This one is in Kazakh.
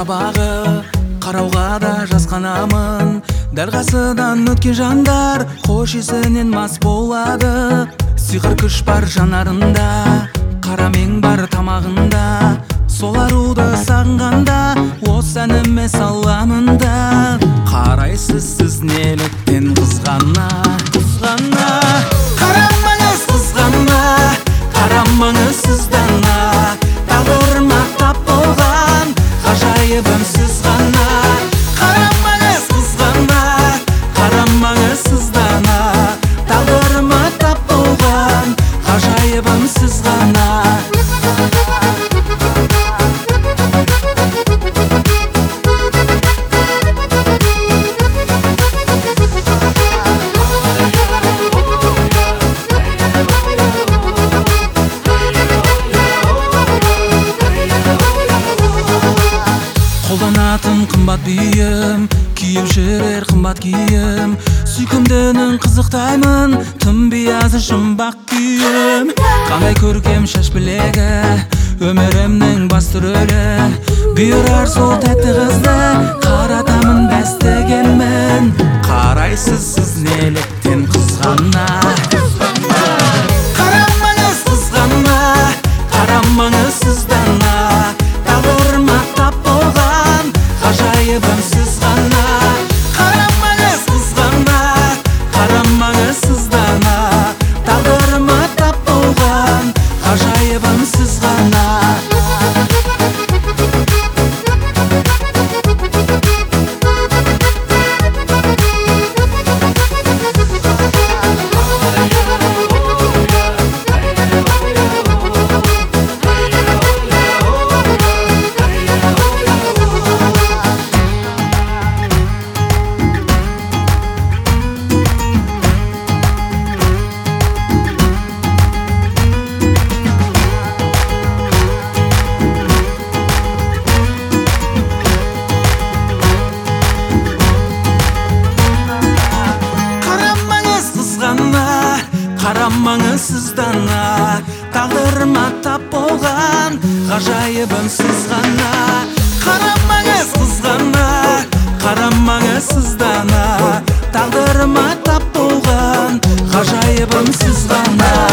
сабағы, қарауға да жасқанамын. Дәл қасыдан өткен жандар хош есінен мас болады. Сиқыр күш бар жанарында, қара мең бар тамағында. Сол аруды сағынғанда осы әніме саламын да. Қарайсыз сіз неліктен қызғана, қызғана. Қарамаңыз қызғана, қарамаңыз сіз дана. Тағдырыма тап болған ғажайыбым сіз ғана. Қарамаңыз қызғана, қарамаңыз сіз дана. Тағдырыма тап болған ғажайыбым сіз ғана. Қолданатын қымбат бүйім, киіп жүрер қымбат киім. Сүйкімдінің қызықтаймын, тым биязы жұмбақ күйім. Қандай көркем шаш білегі, өмірімнің басты рөлі. Бұйырар сол тәтті қызды, қаратамын бәстігемін. Қарайсыз сіз неліктен қызғана, қарамаңыз қызғана, қарамаңыз сіз дана. Тағдырыма тап болған ғажайыбым сіз ғана. Қарамаңыз қызғана, қарамаңыз сіз дана. Тағдырыма тап болған ғажайыбым сіз ғана. Қарамаңыз сіз дана, тағдырыма тап болған ғажайыбым сіз ғана. Қарамаңыз қызғана, қарамаңыз сіз дана. Тағдырыма тап болған ғажайыбым сіз ғана.